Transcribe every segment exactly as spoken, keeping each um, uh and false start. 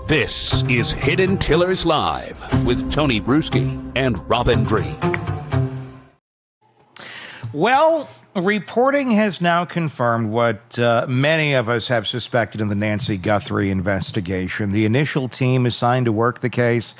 This is Hidden Killers Live with Tony Bruschi and Robin Dreeke. Well, reporting has now confirmed what uh, many of us have suspected in the Nancy Guthrie investigation. The initial team assigned to work the case,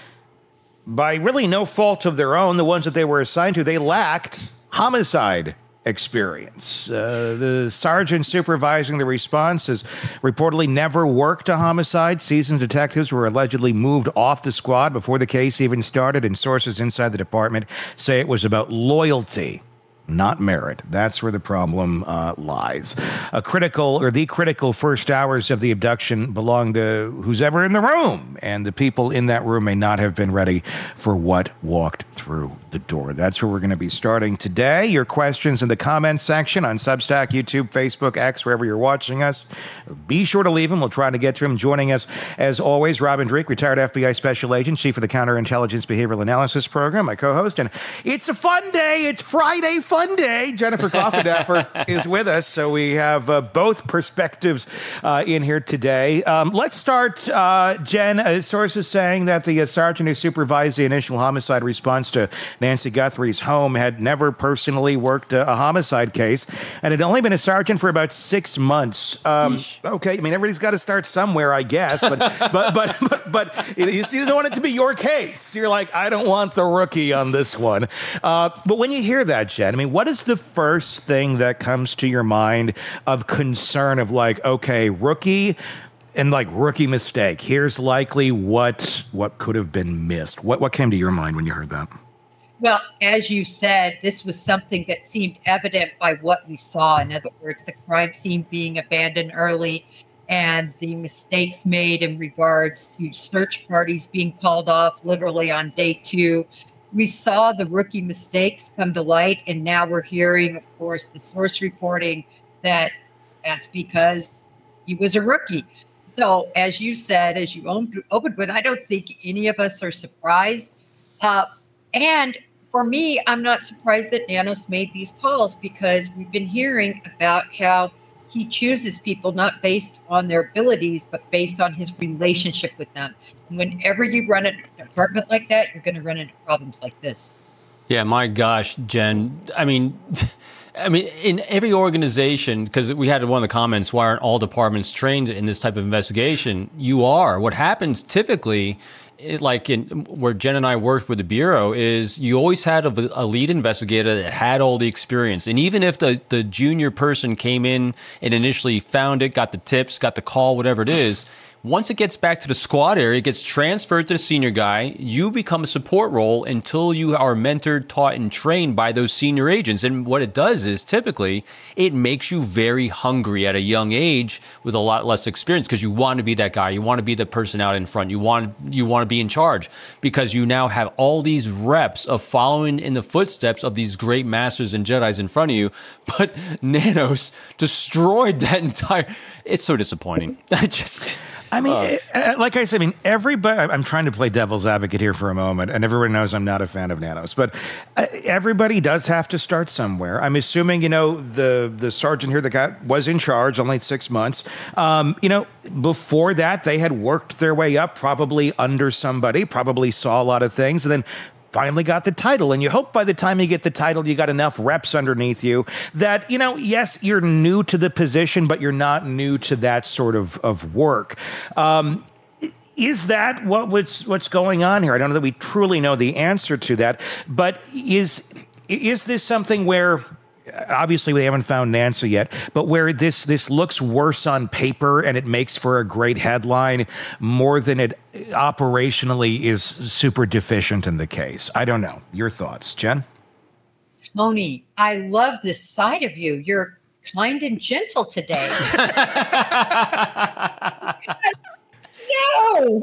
by really no fault of their own, the ones that they were assigned to, they lacked homicide experience. Uh, the sergeant supervising the response has reportedly never worked a homicide. Seasoned detectives were allegedly moved off the squad before the case even started, and sources inside the department say it was about loyalty, not merit. That's where the problem uh, lies. A critical, or the critical first hours of the abduction belong to who's ever in the room, and the people in that room may not have been ready for what walked through the door. That's where we're going to be starting today. Your questions in the comments section on Substack, YouTube, Facebook, X, wherever you're watching us. Be sure to leave them. We'll try to get to them. Joining us, as always, Robin Dreeke, retired F B I Special Agent, Chief of the Counterintelligence Behavioral Analysis Program, my co-host. And it's a fun day. It's Friday fun day. Jennifer Coffendaffer is with us, so we have uh, both perspectives uh, in here today. Um, let's start, uh, Jen. Uh, sources saying that the uh, sergeant who supervised the initial homicide response to Nancy Guthrie's home had never personally worked a, a homicide case and had only been a sergeant for about six months. Um, okay, I mean, everybody's got to start somewhere, I guess, but but but but, but it, you don't want it to be your case. You're like, I don't want the rookie on this one. Uh, but when you hear that, Jen, I mean, what is the first thing that comes to your mind of concern of like, okay, rookie and like rookie mistake? Here's likely what what could have been missed. What what came to your mind when you heard that? Well, as you said, this was something that seemed evident by what we saw. In other words, the crime scene being abandoned early and the mistakes made in regards to search parties being called off literally on day two. We saw the rookie mistakes come to light, and now we're hearing, of course, the source reporting that that's because he was a rookie. So, as you said, as you opened with, I don't think any of us are surprised. Uh, and for me, I'm not surprised that Nanos made these calls, because we've been hearing about how he chooses people not based on their abilities, but based on his relationship with them. And whenever you run a department like that, you're going to run into problems like this. Yeah, my gosh, Jen. I mean, I mean, in every organization, because we had one of the comments, why aren't all departments trained in this type of investigation? You are. What happens typically, it, like in where Jen and I worked with the Bureau, is you always had a, a lead investigator that had all the experience. And even if the, the junior person came in and initially found it, got the tips, got the call, whatever it is, once it gets back to the squad area, it gets transferred to the senior guy. You become a support role until you are mentored, taught, and trained by those senior agents. And what it does is typically it makes you very hungry at a young age with a lot less experience, because you want to be that guy. You want to be the person out in front. You want you want to be in charge, because you now have all these reps of following in the footsteps of these great masters and Jedis in front of you. But Nanos destroyed that entire. It's so disappointing. I just. I mean, uh, like I said, I mean, everybody, I'm trying to play devil's advocate here for a moment, and everybody knows I'm not a fan of Nanos, but uh, everybody does have to start somewhere. I'm assuming, you know, the, the sergeant here that got, was in charge only six months. Um, you know, before that, they had worked their way up, probably under somebody, probably saw a lot of things, and then finally got the title. And you hope by the time you get the title, you got enough reps underneath you that, you know, yes, you're new to the position, but you're not new to that sort of, of work. Um, is that what was, what's going on here? I don't know that we truly know the answer to that, but is, is this something where, obviously we haven't found Nancy yet, but where this this looks worse on paper and it makes for a great headline more than it operationally is super deficient in the case? I don't know. Your thoughts, Jen? Tony, I love this side of you. You're kind and gentle today. No!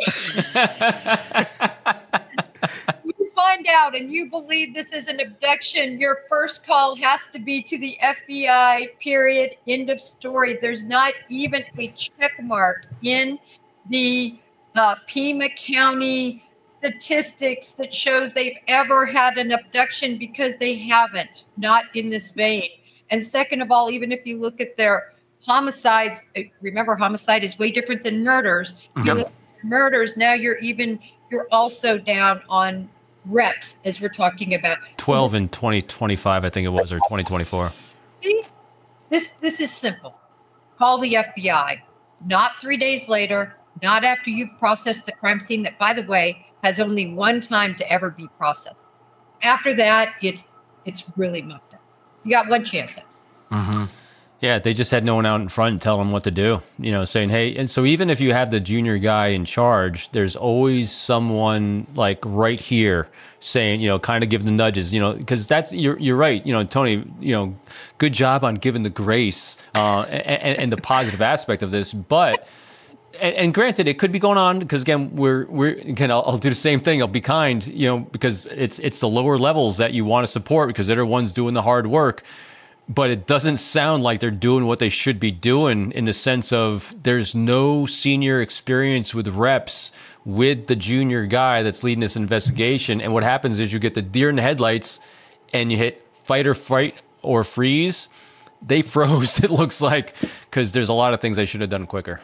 Find out and you believe this is an abduction, your first call has to be to the F B I, period, end of story. There's not even a check mark in the uh, Pima County statistics that shows they've ever had an abduction, because they haven't, not in this vein. And second of all, even if you look at their homicides, remember homicide is way different than murders. If you look at murders. Now you're even, you're also down on reps, as we're talking about. twelve so this, in twenty twenty-five, I think it was, or twenty twenty-four. See, this this is simple. Call the F B I. Not three days later, not after you've processed the crime scene that, by the way, has only one time to ever be processed. After that, it's it's really mucked up. You got one chance at it. Mm-hmm. Yeah, they just had no one out in front and tell them what to do, you know, saying, hey, and so even if you have the junior guy in charge, there's always someone like right here saying, you know, kind of give the nudges, you know, because that's, you're you're right, you know, Tony, you know, good job on giving the grace uh, and, and the positive aspect of this, but, and, and granted, it could be going on because again, we're, we're, again, I'll, I'll do the same thing, I'll be kind, you know, because it's, it's the lower levels that you want to support because they're the ones doing the hard work. But it doesn't sound like they're doing what they should be doing in the sense of there's no senior experience with reps with the junior guy that's leading this investigation. And what happens is you get the deer in the headlights and you hit fight or fight or freeze. They froze, it looks like, because there's a lot of things they should have done quicker.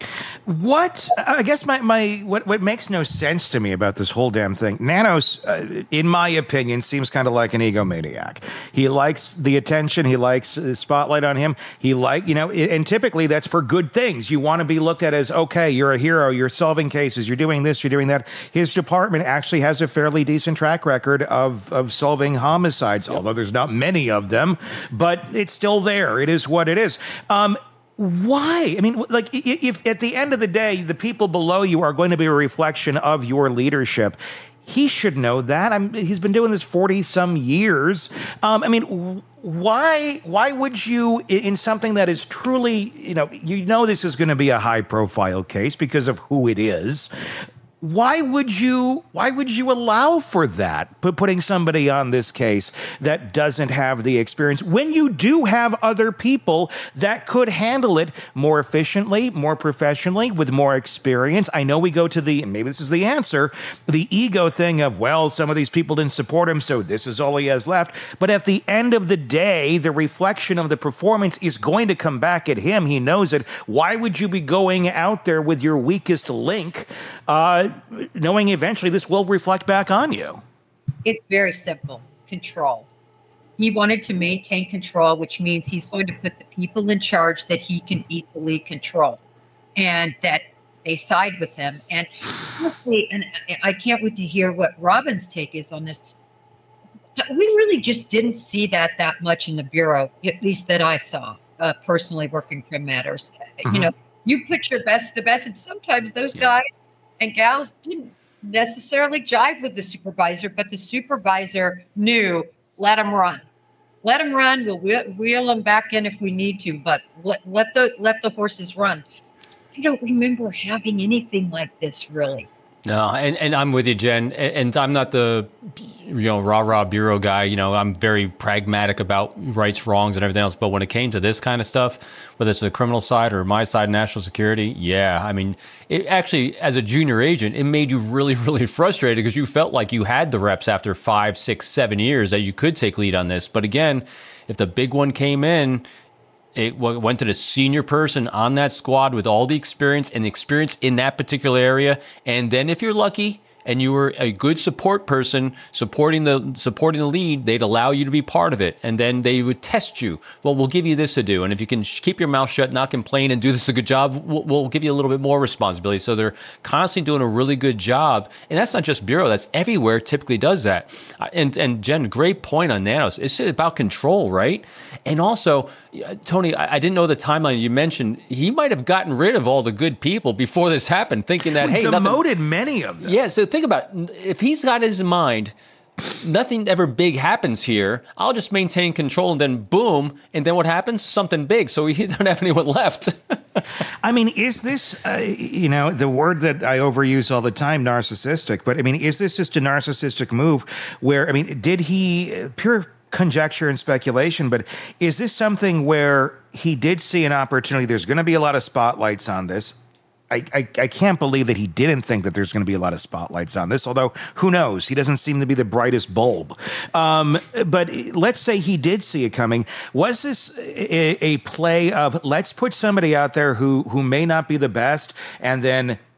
What I guess my, my what what makes no sense to me about this whole damn thing, Nanos, uh, in my opinion, seems kind of like an egomaniac. He likes the attention. He likes the spotlight on him. He like you know, and typically that's for good things. You want to be looked at as, okay, you're a hero. You're solving cases. You're doing this. You're doing that. His department actually has a fairly decent track record of of solving homicides, yep. Although there's not many of them, but it's still there. It is what it is. Um, Why? I mean, like, if at the end of the day, the people below you are going to be a reflection of your leadership, he should know that. I'm, he's been doing this forty some years. Um, I mean, why? Why would you, in something that is truly, you know, you know, this is going to be a high profile case because of who it is. Why would you? Why would you allow for that? Put, putting somebody on this case that doesn't have the experience when you do have other people that could handle it more efficiently, more professionally, with more experience. I know we go to the, and maybe this is the answer, the ego thing of, well, some of these people didn't support him, so this is all he has left. But at the end of the day, the reflection of the performance is going to come back at him. He knows it. Why would you be going out there with your weakest link? Uh, knowing eventually this will reflect back on you? It's very simple. Control. He wanted to maintain control, which means he's going to put the people in charge that he can easily control and that they side with him. And and I can't wait to hear what Robin's take is on this. We really just didn't see that that much in the Bureau, at least that I saw, uh, personally working Crim Matters. Mm-hmm. You know, you put your best, the best, and sometimes those yeah. guys and gals didn't necessarily jive with the supervisor, but the supervisor knew, let them run. Let them run. We'll wheel, wheel them back in if we need to, but let, let the let the horses run. I don't remember having anything like this, really. No, and, and I'm with you, Jen. And, and I'm not the, you know, rah-rah bureau guy. You know, I'm very pragmatic about rights, wrongs, and everything else. But when it came to this kind of stuff, whether it's the criminal side or my side, national security, yeah. I mean, it actually, as a junior agent, it made you really, really frustrated because you felt like you had the reps after five, six, seven years that you could take lead on this. But again, if the big one came in, it went to the senior person on that squad with all the experience and the experience in that particular area. And then if you're lucky and you were a good support person supporting the supporting the lead, they'd allow you to be part of it. And then they would test you. Well, we'll give you this to do. And if you can keep your mouth shut, not complain, and do this a good job, we'll, we'll give you a little bit more responsibility. So they're constantly doing a really good job. And that's not just Bureau. That's everywhere typically does that. And, and Jen, great point on Nanos. It's about control, right? And also, Tony, I didn't know the timeline you mentioned. He might have gotten rid of all the good people before this happened, thinking that, we hey, demoted nothing, many of them. Yeah, so think about it. If he's got his mind, nothing ever big happens here. I'll just maintain control, and then boom, and then what happens? Something big. So we don't have anyone left. I mean, is this, uh, you know, the word that I overuse all the time, narcissistic, but I mean, is this just a narcissistic move where, I mean, did he, pure conjecture and speculation, but is this something where he did see an opportunity? There's going to be a lot of spotlights on this. I, I, I can't believe that he didn't think that there's going to be a lot of spotlights on this, although who knows? He doesn't seem to be the brightest bulb. Um, but let's say he did see it coming. Was this a, a play of let's put somebody out there who, who may not be the best, and then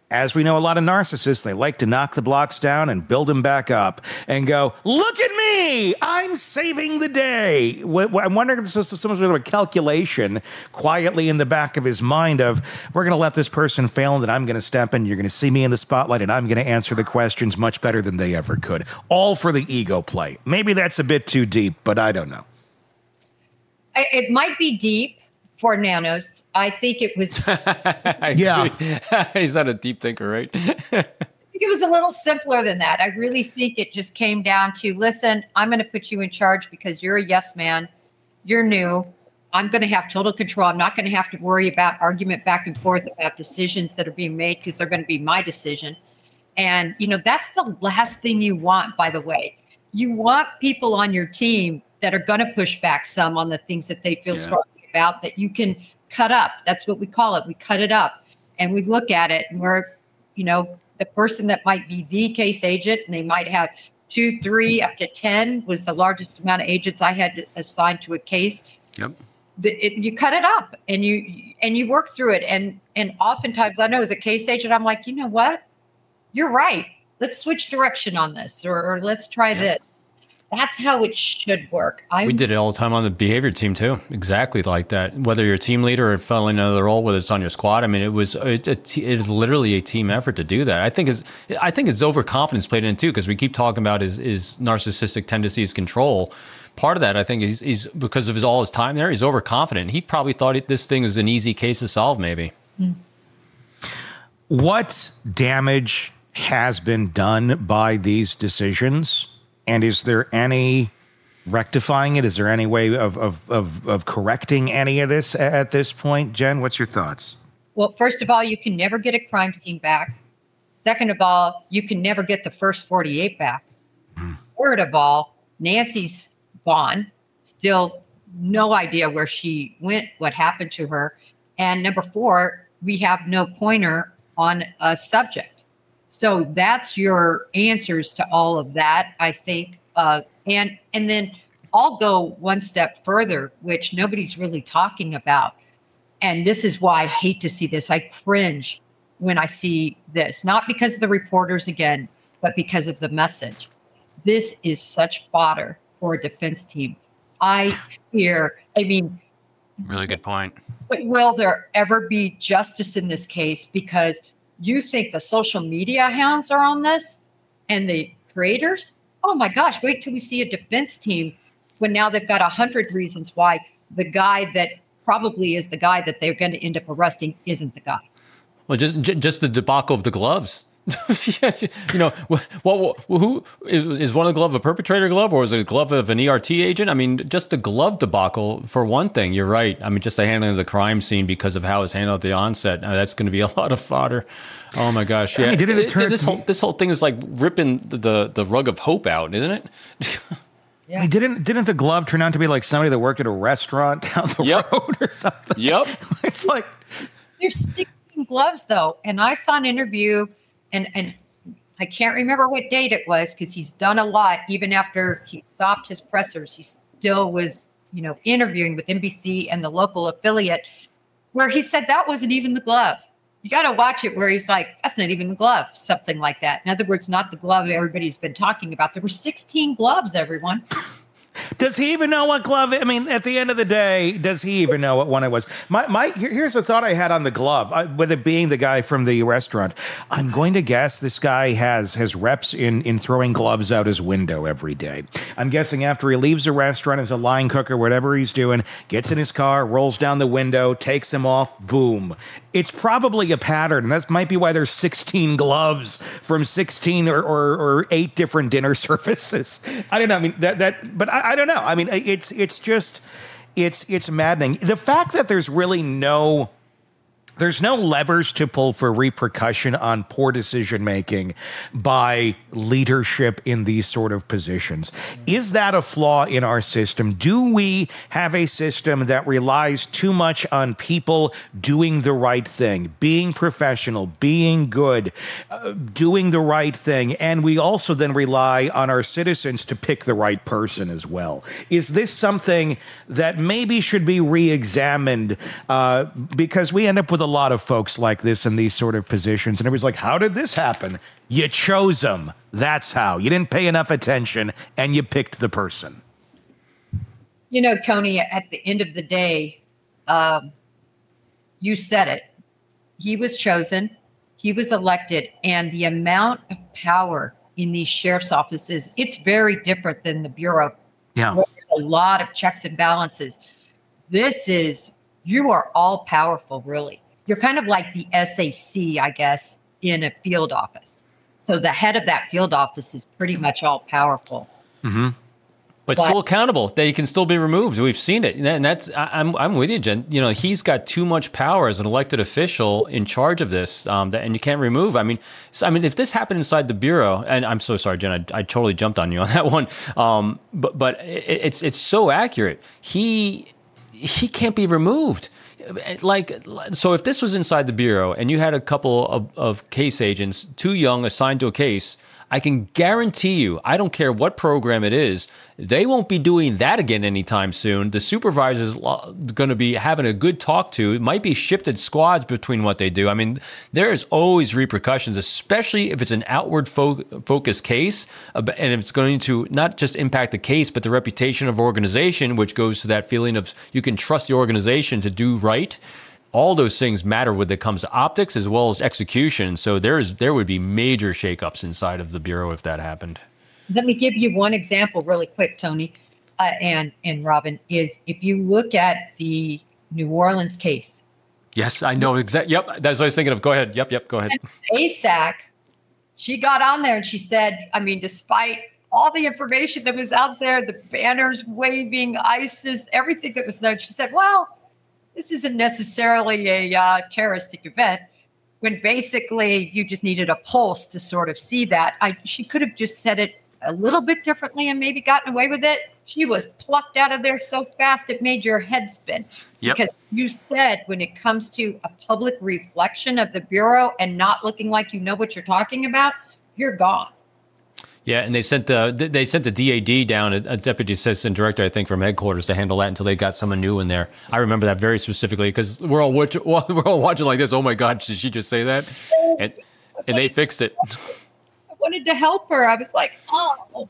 as we know, a lot of narcissists, they like to knock the blocks down and build them back up and go, look at me, I'm saving the day. I'm wondering if this is some sort of a calculation quietly in the back of his mind of, we're going to let this person fail and then I'm going to step in, you're going to see me in the spotlight and I'm going to answer the questions much better than they ever could. All for the ego play. Maybe that's a bit too deep, but I don't know. It might be deep for Nanos. I think it was. Yeah. He's not a deep thinker, right? I think it was a little simpler than that. I really think it just came down to, listen, I'm going to put you in charge because you're a yes man. You're new. I'm going to have total control. I'm not going to have to worry about argument back and forth about decisions that are being made because they're going to be my decision. And, you know, that's the last thing you want, by the way. You want people on your team that are going to push back some on the things that they feel yeah. strongly about that you can cut up. That's what we call it. We cut it up and we look at it and we're, you know, the person that might be the case agent and they might have two, three, up to ten was the largest amount of agents I had assigned to a case. Yep. The, it, you cut it up and you, and you work through it. And, and oftentimes I know as a case agent, I'm like, you know what? You're right. Let's switch direction on this or, or let's try yep. this. That's how it should work. I, we did it all the time on the behavior team too. Exactly like that. Whether you're a team leader or fell in another role, whether it's on your squad, I mean, it was it's a t- it is literally a team effort to do that. I think is I think it's overconfidence played in too because we keep talking about his, his narcissistic tendencies, control. Part of that, I think, is he's because of his all his time there. He's overconfident. He probably thought it, this thing is an easy case to solve. Maybe. Mm. What damage has been done by these decisions? And is there any rectifying it? Is there any way of, of, of, of correcting any of this at this point? Jen, what's your thoughts? Well, first of all, you can never get a crime scene back. Second of all, you can never get the first forty-eight back. Mm. Third of all, Nancy's gone. Still no idea where she went, what happened to her. And number four, we have no pointer on a subject. So that's your answers to all of that, I think. Uh, and and then I'll go one step further, which nobody's really talking about. And this is why I hate to see this. I cringe when I see this, not because of the reporters again, but because of the message. This is such fodder for a defense team. I fear, I mean. Really good point. But will there ever be justice in this case? Because you think the social media hounds are on this and the creators? Oh my gosh, wait till we see a defense team when now they've got a hundred reasons why the guy that probably is the guy that they're going to end up arresting isn't the guy. Well, just just the debacle of the gloves. you know, what, what, who is, is one of the glove a perpetrator glove or is it a glove of an E R T agent? I mean, just the glove debacle for one thing. You're right. I mean, just the handling of the crime scene because of how it's handled at the onset. Uh, that's going to be a lot of fodder. Oh my gosh! Yeah, I mean, didn't it turn- this whole this whole thing is like ripping the the rug of hope out, isn't it? Yeah. I mean, didn't didn't the glove turn out to be like somebody that worked at a restaurant down the yep. road or something? Yep. It's like there's sixteen gloves though, and I saw an interview. And and I can't remember what date it was because he's done a lot. Even after he stopped his pressers, he still was, you know, interviewing with N B C and the local affiliate where he said that wasn't even the glove. You got to watch it where he's like, that's not even the glove, something like that. In other words, not the glove everybody's been talking about. There were sixteen gloves, everyone. Does he even know what glove? I mean, at the end of the day, does he even know what one it was? My, my, here's a thought I had on the glove, uh, with it being the guy from the restaurant. I'm going to guess this guy has has reps in in throwing gloves out his window every day. I'm guessing after he leaves the restaurant as a line cook or whatever he's doing, gets in his car, rolls down the window, takes them off, boom. It's probably a pattern, and that might be why there's sixteen gloves from sixteen or, or, or eight different dinner services. I don't know. I mean that that, but I, I don't know. I mean, it's it's just it's it's maddening. The fact that there's really no there's no levers to pull for repercussion on poor decision making by leadership in these sort of positions. Is that a flaw in our system? Do we have a system that relies too much on people doing the right thing, being professional, being good, uh, doing the right thing, and we also then rely on our citizens to pick the right person as well? Is this something that maybe should be re-examined uh, because we end up with a lot of folks like this in these sort of positions. And everybody's like, how did this happen? You chose them. That's how. You didn't pay enough attention and you picked the person. You know, Tony, at the end of the day, um, you said it. He was chosen. He was elected. And the amount of power in these sheriff's offices, it's very different than the Bureau. Yeah. There's a lot of checks and balances. This is, you are all powerful, really. You're kind of like the S A C, I guess, in a field office. So the head of that field office is pretty much all powerful. Mm-hmm. But, but still accountable. They can still be removed. We've seen it, and that's I, I'm I'm with you, Jen. You know, he's got too much power as an elected official in charge of this, um, that, and you can't remove. I mean, so, I mean, if this happened inside the Bureau, and I'm so sorry, Jen, I, I totally jumped on you on that one. Um, but but it, it's it's so accurate. He he can't be removed. Like, so if this was inside the Bureau and you had a couple of, of case agents, too young, assigned to a case, I can guarantee you, I don't care what program it is, they won't be doing that again anytime soon. The supervisor's going to be having a good talk to. It might be shifted squads between what they do. I mean, there is always repercussions, especially if it's an outward fo- focused case, and it's going to not just impact the case, but the reputation of organization, which goes to that feeling of you can trust the organization to do right. All those things matter when it comes to optics as well as execution. So there is there would be major shakeups inside of the Bureau if that happened. Let me give you one example really quick, Tony, uh, and, and Robin, is if you look at the New Orleans case. Yes, I know exactly. Yep, that's what I was thinking of. Go ahead. Yep, yep, go ahead. A S A C, she got on there and she said, I mean, despite all the information that was out there, the banners waving, ISIS, everything that was known, she said, well, this isn't necessarily a uh, terroristic event, when basically you just needed a pulse to sort of see that. I, she could have just said it a little bit differently and maybe gotten away with it. She was plucked out of there so fast it made your head spin. Yep. Because you said when it comes to a public reflection of the Bureau and not looking like you know what you're talking about, you're gone. Yeah, and they sent the they sent the D A D down, a deputy assistant director, I think, from headquarters to handle that until they got someone new in there. I remember that very specifically because we're all watch, we're all watching like this. Oh my God, did she just say that? And and they fixed it. I wanted to help her. I was like, oh.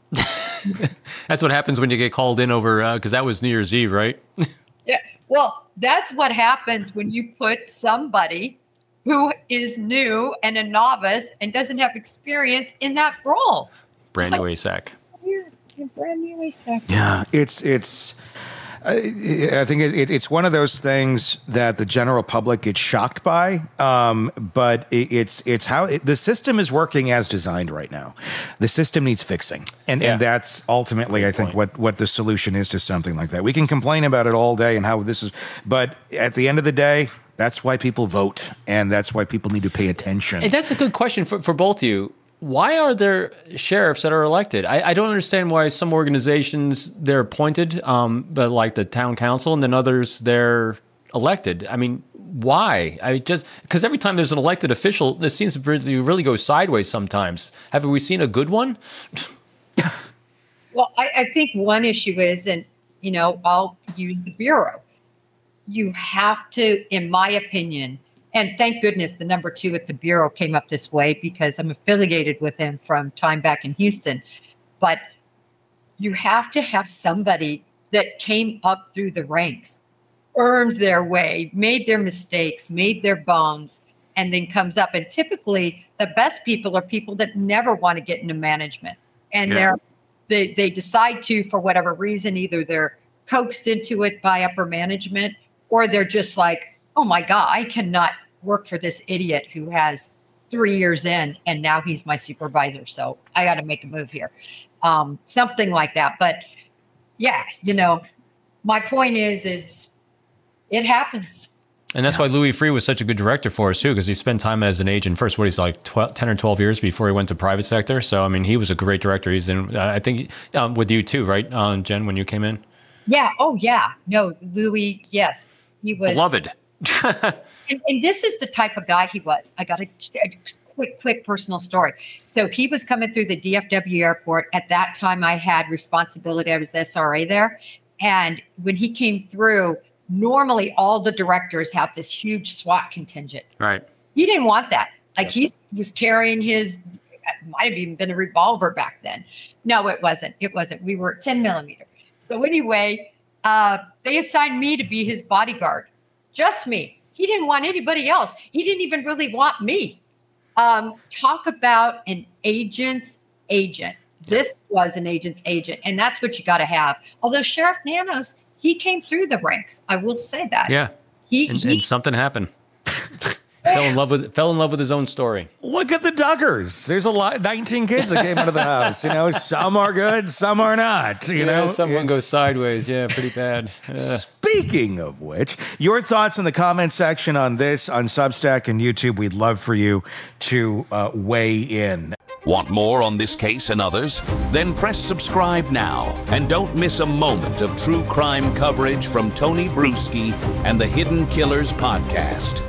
That's what happens when you get called in over because uh, that was New Year's Eve, right? Yeah. Well, that's what happens when you put somebody who is new and a novice and doesn't have experience in that role. Brand new A S A C. You're, you're brand new A S A C. Yeah, it's it's. I think it, it, it's one of those things that the general public gets shocked by, um, but it, it's it's how it, the system is working as designed right now. The system needs fixing, and yeah. and that's ultimately, I think, what what the solution is to something like that. We can complain about it all day and how this is, but at the end of the day, that's why people vote, and that's why people need to pay attention. And that's a good question for, for both of you. Why are there sheriffs that are elected? I, I don't understand why some organizations they're appointed, um, but like the town council, and then others they're elected. I mean, why? I just because every time there's an elected official, this seems to really, really go sideways sometimes. Have we seen a good one? Well, I, I think one issue is, and you know, I'll use the Bureau. You have to, in my opinion. And thank goodness the number two at the Bureau came up this way because I'm affiliated with him from time back in Houston. But you have to have somebody that came up through the ranks, earned their way, made their mistakes, made their bones, and then comes up. And typically the best people are people that never want to get into management. And yeah. they're they they decide to, for whatever reason, either they're coaxed into it by upper management or they're just like, oh my God, I cannot work for this idiot who has three years in and now he's my supervisor. So I got to make a move here. Um, something like that. But yeah, you know, my point is, is it happens. And that's why Louis Freeh was such a good director for us too, because he spent time as an agent first. What he's like twelve, ten or twelve years before he went to private sector. So I mean, he was a great director. He's in, uh, I think, um, with you too, right, uh, Jen, when you came in. Yeah. Oh yeah. No, Louis. Yes, he was beloved. and, and this is the type of guy he was. I got a, a quick, quick personal story. So he was coming through the D F W airport. At that time, I had responsibility. I was the S R A there, and when he came through, normally all the directors have this huge SWAT contingent. Right. He didn't want that. Like he was carrying his, it might have even been a revolver back then. No, it wasn't. It wasn't. We were ten millimeter. So anyway, uh, they assigned me to be his bodyguard. Just me. He didn't want anybody else. He didn't even really want me. Um, talk about an agent's agent. This was an agent's agent, and that's what you got to have. Although Sheriff Nanos, he came through the ranks. I will say that. Yeah. He, and, he and something happened. fell in love with fell in love with his own story. Look at the Duggars. There's a lot, nineteen kids that came out of the house. You know, some are good, some are not. You yeah, know, someone It's- goes sideways. Yeah, pretty bad. Yeah. Speaking of which, your thoughts in the comment section on this on Substack and YouTube. We'd love for you to uh, weigh in. Want more on this case and others? Then press subscribe now and don't miss a moment of true crime coverage from Tony Bruschi and the Hidden Killers podcast.